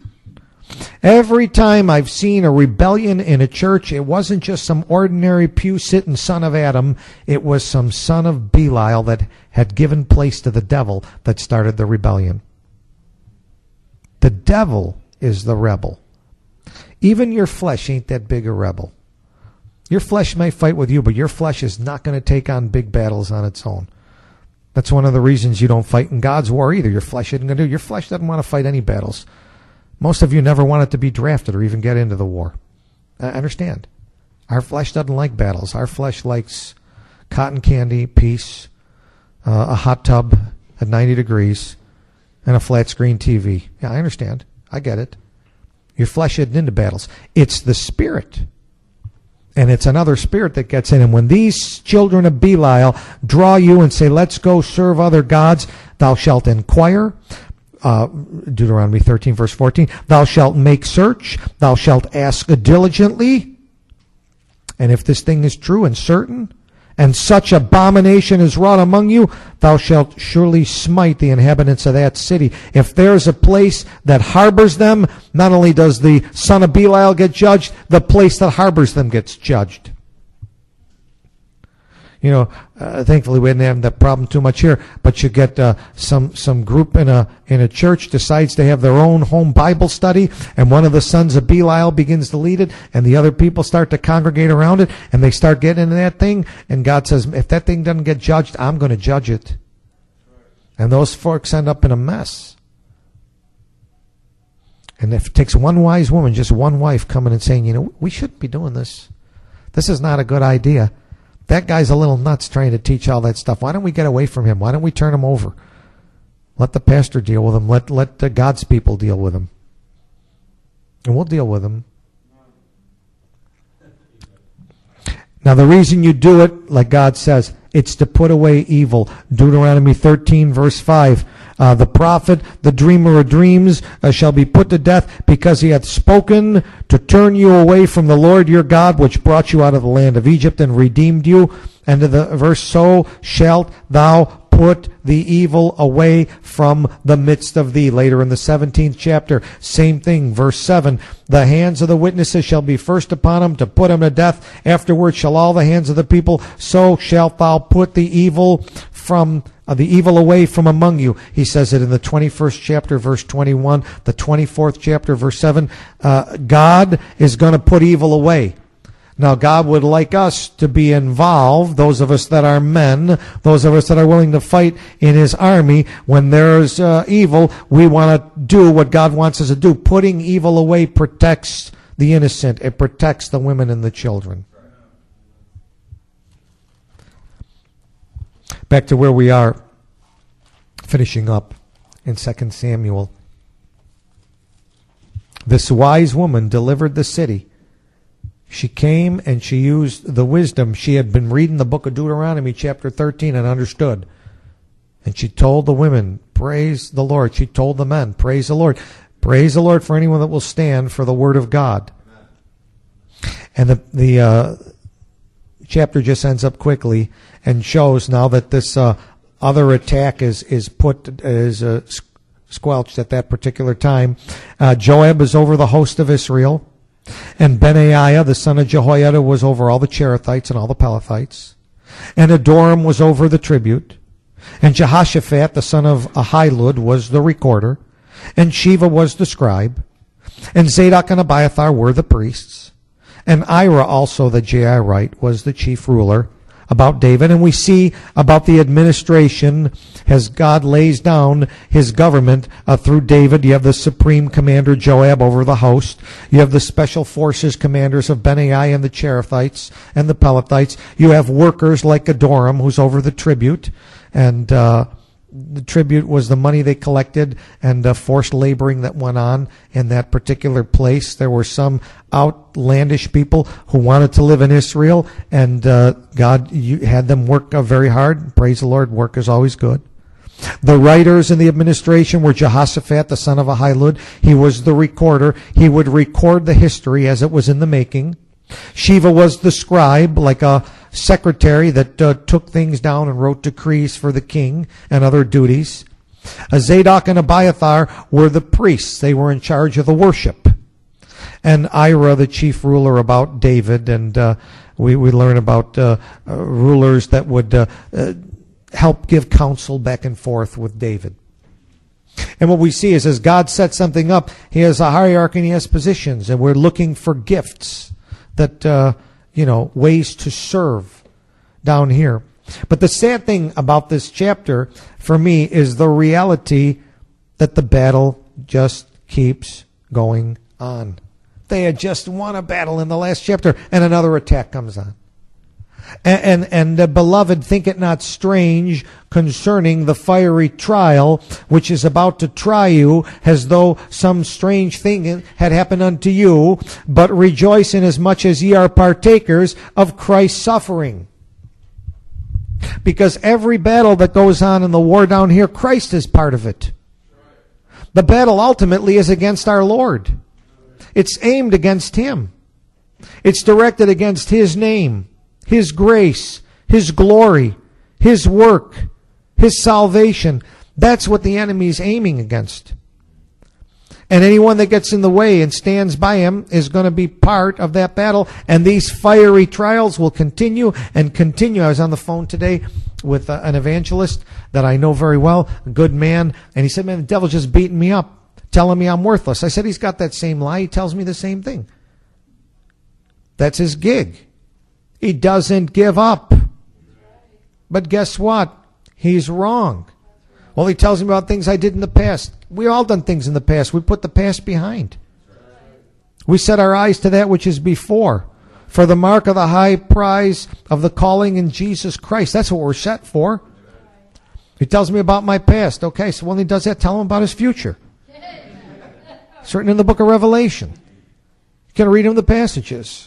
Every time I've seen a rebellion in a church, it wasn't just some ordinary pew-sitting son of Adam. It was some son of Belial that had given place to the devil that started the rebellion. The devil is the rebel. Even your flesh ain't that big a rebel. Your flesh may fight with you, but your flesh is not going to take on big battles on its own. That's one of the reasons you don't fight in God's war either. Your flesh isn't going to do. Your flesh doesn't want to fight any battles. Most of you never wanted to be drafted or even get into the war. I understand. Our flesh doesn't like battles. Our flesh likes cotton candy, peace, uh, a hot tub at ninety degrees, and a flat screen T V. Yeah, I understand. I get it. Your flesh isn't into battles. It's the spirit. And it's another spirit that gets in. And when these children of Belial draw you and say, let's go serve other gods, thou shalt inquire. Uh, Deuteronomy thirteen, verse fourteen. Thou shalt make search. Thou shalt ask diligently. And if this thing is true and certain, and such abomination is wrought among you, thou shalt surely smite the inhabitants of that city. If there's a place that harbors them, not only does the son of Belial get judged, the place that harbors them gets judged. You know, uh, thankfully we didn't have that problem too much here, but you get uh, some some group in a in a church decides to have their own home Bible study, and one of the sons of Belial begins to lead it, and the other people start to congregate around it, and they start getting into that thing, and God says, if that thing doesn't get judged, I'm going to judge it. And those folks end up in a mess. And if it takes one wise woman, just one wife coming and saying, you know, we shouldn't be doing this. This is not a good idea. That guy's a little nuts trying to teach all that stuff. Why don't we get away from him? Why don't we turn him over? Let the pastor deal with him. Let, let the God's people deal with him. And we'll deal with him. Now, the reason you do it, like God says, it's to put away evil. Deuteronomy thirteen, verse five. Uh, the prophet, the dreamer of dreams, uh, shall be put to death, because he hath spoken to turn you away from the Lord your God, which brought you out of the land of Egypt and redeemed you. And to the verse, so shalt thou put the evil away from the midst of thee. Later in the seventeenth chapter, same thing, verse seven. The hands of the witnesses shall be first upon him to put him to death. Afterward shall all the hands of the people, so shalt thou put the evil from uh, the evil away from among you. He says it in the twenty-first chapter, verse twenty-one, the twenty-fourth chapter, verse seven. Uh, God is going to put evil away. Now, God would like us to be involved, those of us that are men, those of us that are willing to fight in his army. When there's uh, evil, we want to do what God wants us to do. Putting evil away protects the innocent. It protects the women and the children. Back to where we are, finishing up in Second Samuel. This wise woman delivered the city. She came and she used the wisdom. She had been reading the book of Deuteronomy chapter thirteen and understood. And she told the women, praise the Lord. She told the men, praise the Lord. Praise the Lord for anyone that will stand for the word of God. And the, the uh, chapter just ends up quickly and shows now that this uh, other attack is, is put, is uh, squelched at that particular time. Uh, Joab is over the host of Israel. And Benaiah, the son of Jehoiada, was over all the Cherethites and all the Pelethites. And Adoram was over the tribute. And Jehoshaphat, the son of Ahilud, was the recorder. And Sheva was the scribe. And Zadok and Abiathar were the priests. And Ira also, the Jairite, was the chief ruler about David. And we see about the administration as God lays down his government uh, through David. You have the supreme commander Joab over the host. You have the special forces commanders of Benaiah and the Cherethites and the Pelethites. You have workers like Adoram, who's over the tribute. And uh, the tribute was the money they collected and uh, forced laboring that went on in that particular place. There were some outlandish people who wanted to live in Israel, and uh, God you had them work uh, very hard. Praise the Lord, work is always good. The writers in the administration were Jehoshaphat, the son of Ahilud. He was the recorder. He would record the history as it was in the making. Sheva was the scribe, like a secretary that uh, took things down and wrote decrees for the king and other duties. Uh, Zadok and Abiathar were the priests. They were in charge of the worship. And Ira, the chief ruler about David. And uh, we, we learn about uh, uh, rulers that would uh, uh, help give counsel back and forth with David. And what we see is as God sets something up, he has a hierarchy and he has positions. And we're looking for gifts that, uh, you know, ways to serve down here. But the sad thing about this chapter, for me, is the reality that the battle just keeps going on. They had just won a battle in the last chapter, and another attack comes on. And, and, and uh, beloved, think it not strange concerning the fiery trial which is about to try you, as though some strange thing had happened unto you, but rejoice inasmuch as ye are partakers of Christ's suffering. Because every battle that goes on in the war down here, Christ is part of it. The battle ultimately is against our Lord. It's aimed against him. It's directed against his name, his grace, his glory, his work, his salvation. That's what the enemy is aiming against. And anyone that gets in the way and stands by him is going to be part of that battle. And these fiery trials will continue and continue. I was on the phone today with uh, an evangelist that I know very well, a good man. And he said, man, the devil's just beating me up, telling me I'm worthless. I said, he's got that same lie. He tells me the same thing. That's his gig. He doesn't give up. But guess what? He's wrong. Well, he tells me about things I did in the past. We all done things in the past. We put the past behind. We set our eyes to that which is before. for the mark of the high prize of the calling in Jesus Christ. That's what we're set for. He tells me about my past. Okay, so when he does that, tell him about his future. It's written in the book of Revelation. You can read him the passages.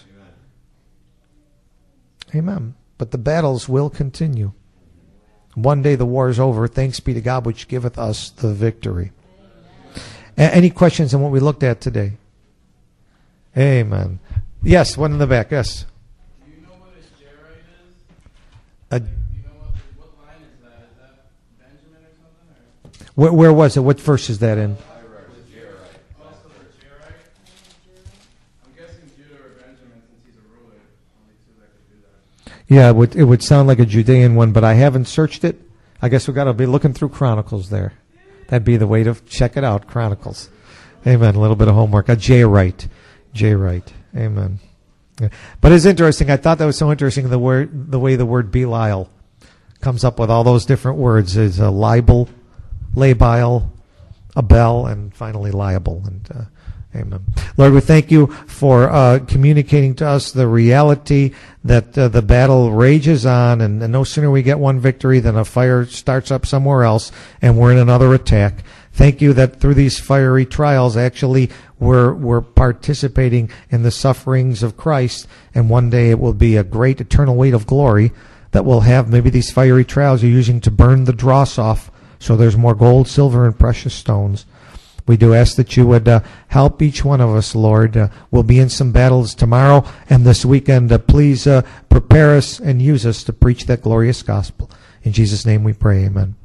Amen. But the battles will continue. One day the war is over. Thanks be to God which giveth us the victory. A- any questions on what we looked at today? Amen. Yes, one in the back. Yes. Do you know what a Jairite is? A, Do you know what, what line is that? Is that Benjamin or something? Or? where, where was it? What verse is that in? Also for Jairite? I'm guessing Judah or Benjamin since he's a ruler. Only two that could do that. Yeah, it would, it would sound like a Judean one, but I haven't searched it. I guess we've got to be looking through Chronicles there. That'd be the way to check it out, Chronicles. Amen. A little bit of homework. A Jairite. Jairite. Amen. Yeah. But it's interesting. I thought that was so interesting, the word, the way the word Belial comes up with all those different words. Is a libel, labile, Abel, and finally liable. And uh, amen. Lord, we thank you for uh, communicating to us the reality that uh, the battle rages on, and, and no sooner we get one victory than a fire starts up somewhere else, and we're in another attack. Thank you that through these fiery trials, actually, we're, we're participating in the sufferings of Christ, and one day it will be a great eternal weight of glory that we'll have. Maybe these fiery trials you're using to burn the dross off, so there's more gold, silver, and precious stones. We do ask that you would uh, help each one of us, Lord. Uh, we'll be in some battles tomorrow and this weekend. Uh, please uh, prepare us and use us to preach that glorious gospel. In Jesus' name we pray, amen.